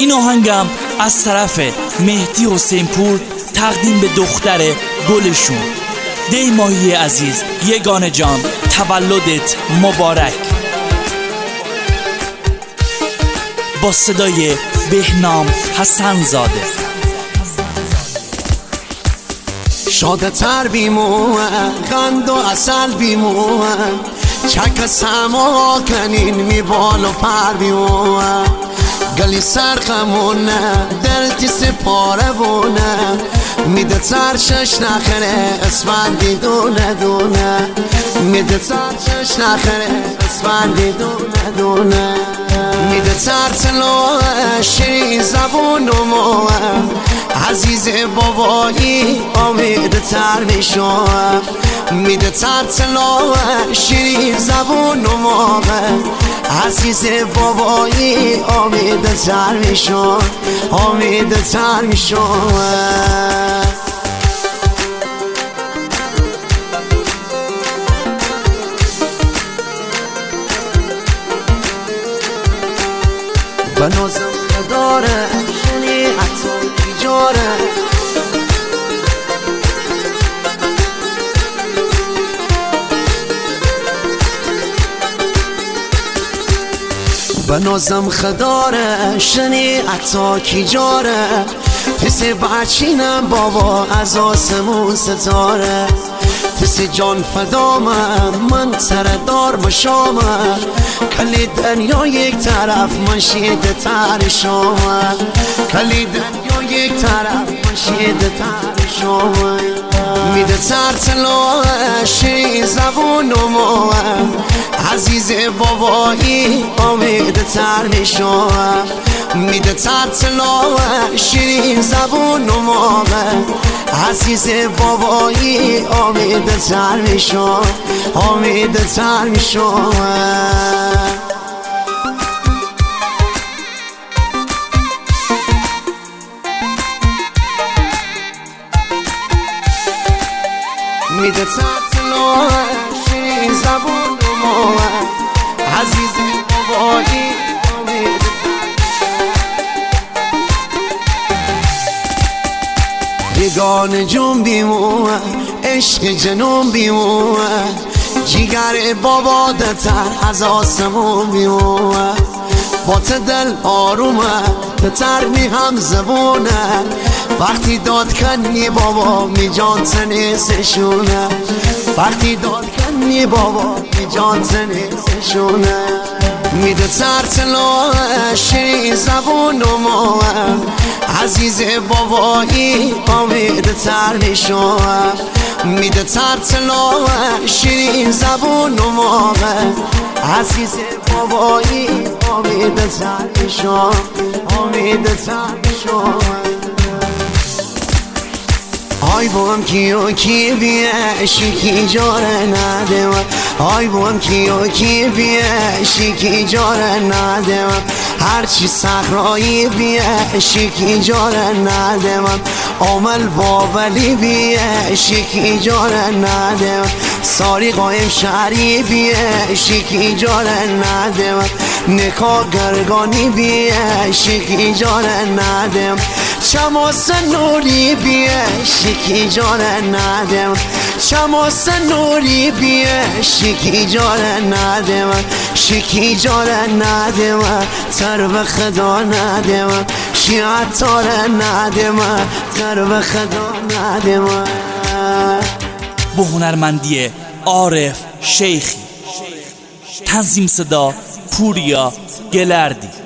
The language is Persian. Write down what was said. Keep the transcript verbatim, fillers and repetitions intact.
این آهنگم از طرف مهدی حسین پور تقدیم به دختر گلشون. دی ماهی عزیز، یگانه جان، تولدت مبارک. با صدای بهنام حسن زاده. شاده تر بیمون قند و اصل بیمون چک سما کنین می بال و پر بیمون گلی سرخمونه دلتی سپاره بونه میده ترشش نخره اسفندی دونه دونه میده ترشش نخره اسفندی دونه دونه میده ترتلو شیرین زبون و موه عزیز بابایی امید تر میشم میده ترتلو شیرین زبون و موه عزیز بابایی امید تر میشم امید تر میشم. بنازم خداره شنی حتی ایجاره بنازم خداره شنی حتی کی جاره پس بچینم بابا از آسمون ستاره پس جان فدامم من سردار بشامم کلی دنیا یک طرف من شیده تر شامم کلی دنیا یک طرف من شیده تر شامم میده ترتلو شیرین زبون و موام عزیز بابایی امید تر میشم میده ترتلو شیرین زبون و موام عزیز بابایی امید تر میشم امید تر میشم. میده ترتلو شیرین زبون و موام عزیز بابایی امید یگانه جون بیمون عشق جنون بیمون جیگر بابا دتر از آسمون بیمون با دل آرومه دتر می هم زبونه وقتی داد کنی بابا می جان تنیسشونه وقتی داد کنی بابا می جان تنیسشونه میده ترتلو شیرین زبون و موام عزیز بابایی امید تر میشم میده ترتلو شیرین زبون و موام عزیز بابایی امید تر میشم امید تر میشم. آی بوم کیو کی بیه شکی جاره نده من آی بوم کیو کی بیه شکی جاره نده من هرچی صحرایی بیه شکی جاره نده من عمل بابلی بیه شکی جاره نده من ساری قایم شهری بیه شکی جاره نده من نکا گرگانی بیه شکی جاره نده من شماس نوری بیه شکی جاره نده من شماس نوری بیه شکی جاره نده من شکی جاره نده من تر به خدا نده من شیعت تاره نده من تر به خدا نده من. با هنرمندی عارف شیخی، تنظیم صدا پوریا گلردی.